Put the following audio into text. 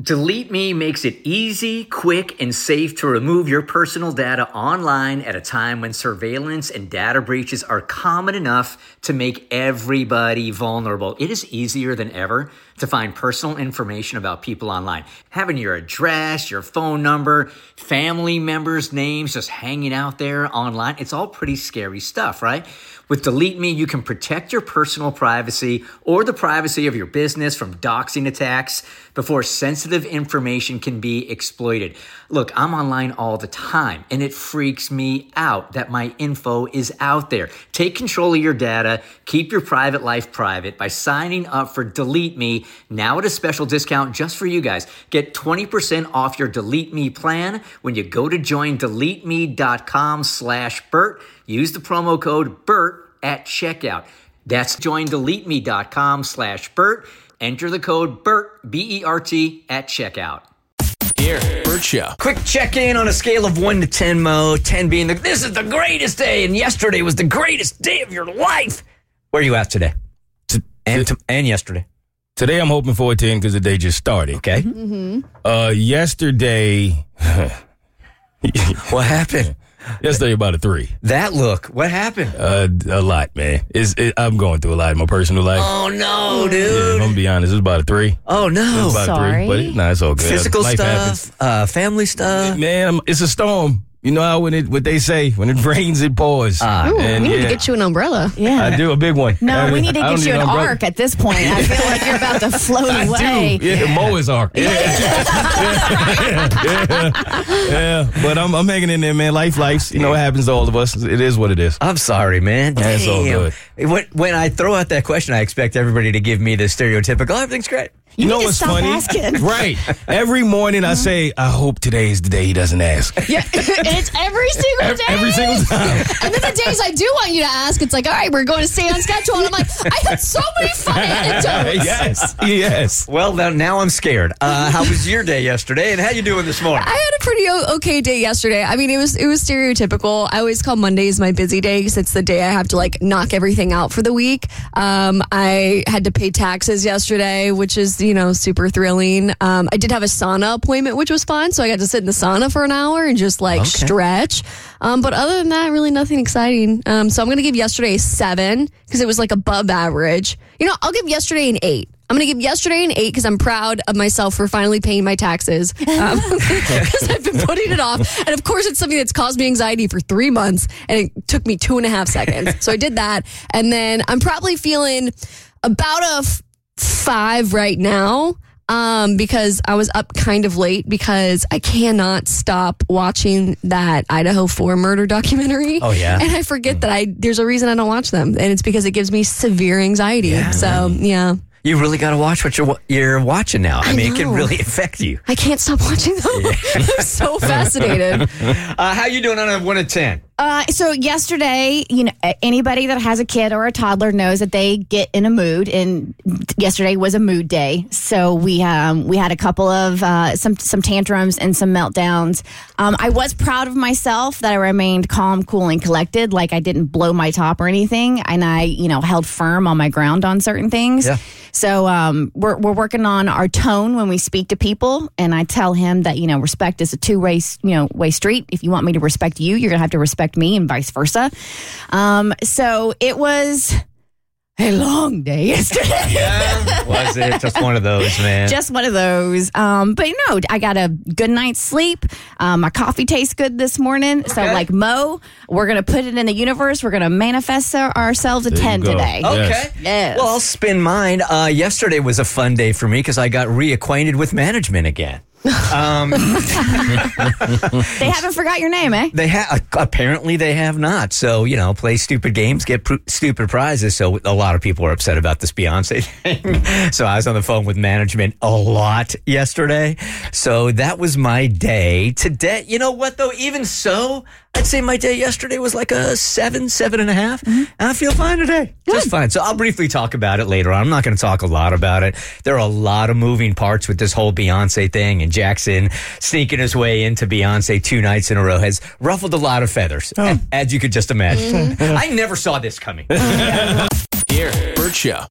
Delete Me makes it easy, quick, and safe to remove your personal data online at a time when surveillance and data breaches are common enough to make everybody vulnerable. It is easier than ever to find personal information about people online. Having your address, your phone number, family members' names just hanging out there online, it's all pretty scary stuff, right? With Delete Me, you can protect your personal privacy or the privacy of your business from doxing attacks before sensitive information can be exploited. Look, I'm online all the time, and it freaks me out that my info is out there. Take control of your data. Keep your private life private by signing up for Delete Me now at a special discount just for you guys. Get 20% off your Delete Me plan when you go to joindeleteme.com/Bert. Use the promo code BERT at checkout. That's joindeleteme.com/Bert. Enter the code BERT, B-E-R-T, at checkout. Here, Bert Show. Quick check-in on a scale of 1 to 10, Mo. 10 being this is the greatest day, and yesterday was the greatest day of your life. Where are you at today? And yesterday? Today I'm hoping for a 10 because the day just started. Okay. Mm-hmm. Yesterday... What happened? Yesterday about a 3. That look. What happened? A lot, man. I'm going through a lot in my personal life. Oh, no, dude. Yeah, I'm going to be honest. It's about a 3. Oh, no. It's about Sorry. a 3, but it's all good. Physical Life stuff, family stuff. Man, it's a storm. You know how what they say, when it rains, it pours. Ooh, And we need yeah, to get you an umbrella. Yeah. I do, a big one. No, we need to I don't get you an umbrella. arc at this point. I feel like you're about to float I away. do. Yeah, Moa's arc. Yeah. Yeah. But I'm hanging in there, man. Life's. You know, it happens to all of us. It is what it is. I'm sorry, man. Yeah, it's all Damn. good. When I throw out that question, I expect everybody to give me the stereotypical, everything's great. You know need to what's stop funny? asking. Right. Every morning I say, I hope today is the day he doesn't ask. Yeah, it's every single day. Every single time. And then the days I do want you to ask, it's like, all right, we're going to stay on schedule. And I'm like, I had so many fun anecdotes. Yes. Well, now I'm scared. How was your day yesterday, and how you doing this morning? I had a pretty okay day yesterday. I mean, it was stereotypical. I always call Mondays my busy day because it's the day I have to like knock everything out for the week. I had to pay taxes yesterday, which is, super thrilling. I did have a sauna appointment, which was fun. So I got to sit in the sauna for an hour and just stretch. But other than that, really nothing exciting. So I'm going to give yesterday a 7 because it was like above average. I'll give yesterday an 8. I'm going to give yesterday an 8 because I'm proud of myself for finally paying my taxes because I've been putting it off. And of course, it's something that's caused me anxiety for 3 months and it took me 2.5 seconds. So I did that. And then I'm probably feeling about a 5 right now because I was up kind of late because I cannot stop watching that Idaho 4 murder documentary. Oh, yeah? And I forget that there's a reason I don't watch them. And it's because it gives me severe anxiety. Yeah. So, yeah. You really got to watch what you're watching now. I mean, it can know. really affect you. I can't stop watching them. I'm so fascinated. How you doing on a 1 to 10? So yesterday, anybody that has a kid or a toddler knows that they get in a mood, and yesterday was a mood day. So we had a couple of some tantrums and some meltdowns. I was proud of myself that I remained calm, cool, and collected. Like I didn't blow my top or anything, and I held firm on my ground on certain things. Yeah. So we're working on our tone when we speak to people, and I tell him that respect is a two-way way street. If you want me to respect you, you're gonna have to respect me, and vice versa. So it was a long day yesterday. Yeah, was it just one of those, man? Just one of those. But I got a good night's sleep. My coffee tastes good this morning. So Okay. like Mo, we're going to put it in the universe. We're going to manifest ourselves a There you 10 go. today. Oh. Okay. Yes. Well, I'll spin mine. Yesterday was a fun day for me because I got reacquainted with management again. They haven't forgot your name, eh? They have apparently they have not. So play stupid games, get stupid prizes. So a lot of people are upset about this Beyonce thing. So I was on the phone with management a lot yesterday. So that was my day. Today, you know what though? Even so, I'd say my day yesterday was like a 7.5. And I feel fine today. Just fine. So I'll briefly talk about it later on. I'm not going to talk a lot about it. There are a lot of moving parts with this whole Beyonce thing, and Jackson sneaking his way into Beyonce 2 nights in a row has ruffled a lot of feathers, as you could just imagine. I never saw this coming. Here, Bert Show.